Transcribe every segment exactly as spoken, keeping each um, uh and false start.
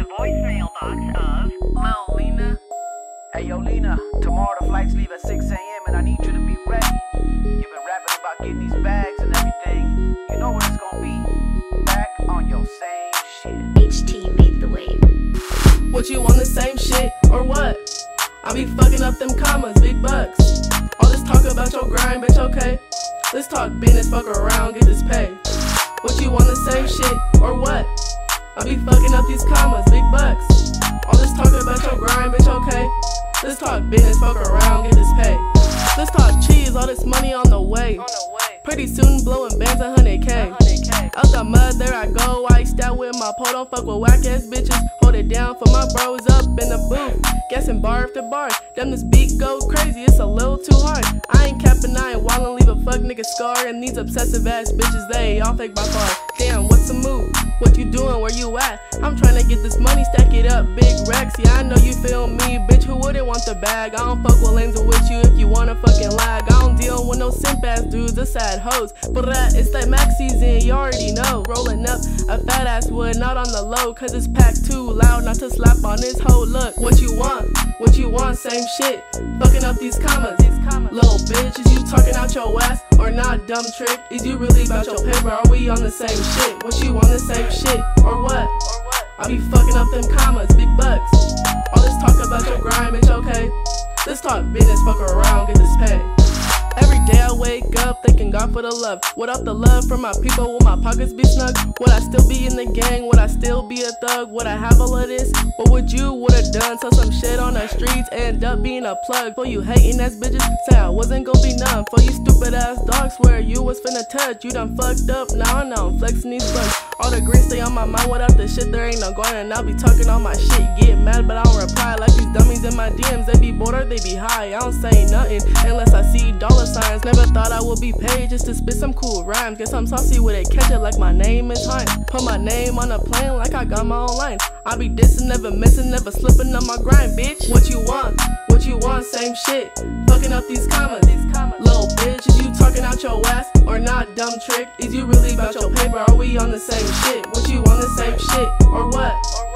the voicemail box of Lil Lena. Hey yo Lena, tomorrow the flights leave at six A M and I need you to be ready. You've been rapping about getting these bags and everything. You know what it's gonna be. Back on your same shit. H T made the wave. What you want, the same shit or what? I be fucking up them commas, big bucks. All this talk about your grind, bitch, okay? Let's talk business, fuck around, get this pay. What you want, the same shit or what? I be fucking up these commas, big bucks. All this talk about your grind, bitch, okay? Let's talk business, fuck around, get this pay. Let's talk cheese, all this money on the way. Pretty soon blowing bands a hundred K. Out the mud, there I go. I stat with my pole, don't fuck with whack ass bitches. Hold it down for my bros up in the booth. Guessing bar after bar. Damn, this beat go crazy, it's a little too hard. I ain't capping, I ain't wildin', leave a fuck nigga scar. And these obsessive ass bitches, they all fake by far. Damn, what's the move? What you doing? Where you at? I'm tryna get this money, stack it up, big Rex. Yeah, I know you feel me, bitch. Who wouldn't want the bag? I don't fuck with lanes with you if you wanna fucking lag. I don't deal with no simp ass dudes, the sad hoes. But uh, it's that max season, you already know. Rolling up a fat ass wood, not on the low, cause it's packed too loud not to slap on this hoe. Look, what you want? What you want? Same shit. Fucking up these commas. Little bitch, is you talking out your ass or not? Dumb trick. Is you really about your paper? Are we on the same shit? What you want, the same shit or what? I be fucking up them commas, big bucks. All this talk about your grind, bitch, okay? Let's talk business, fuck around, get this pay. Every day I wake up thanking God for the love. Without the love from my people, will my pockets be snug? Would I still be in the gang? Would I still be a thug? Would I have all of this? What would you would've done? Sell some shit on the streets, end up being a plug. For you hating ass bitches, say I wasn't gonna be none. For you stupid ass dogs, swear you was finna touch. You done fucked up, now I know I'm flexing these bucks. All the green stay on my mind, without the shit there ain't no going. And I'll be talking all my shit, get mad but I don't reply. Like these dummies in my D Ms, they be bored or they be high. I don't say nothing unless I see dollar signs. Never thought I would be paid just to spit some cool rhymes. Guess I'm saucy with it, catch it like my name is Heinz. Put my name on a plane like I got my own line. I be dissing, never missing, never slipping on my grind, bitch. What you want? What you want? Same shit. Fucking up these commas. Little bitch, is you talking out your ass or not? Dumb trick. Is you really about your paper? Are we on the same shit? What you want? The same shit or what?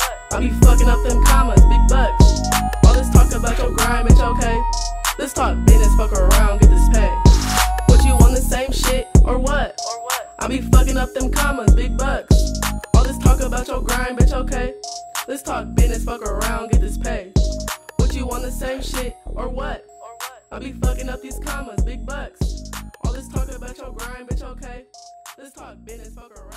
I be fucking up them commas, big bucks. All this talk about your grind, bitch, okay? Let's talk business, fuck around, get this pay. What you want, the same shit or what? I be fucking up them commas, big bucks. All this talk about your grind, bitch, okay? Let's talk business, fuck around, get this pay. What you want, the same shit or what? I be fucking up these commas, big bucks. All this talk about your grind, bitch, okay? Let's talk business, fuck around.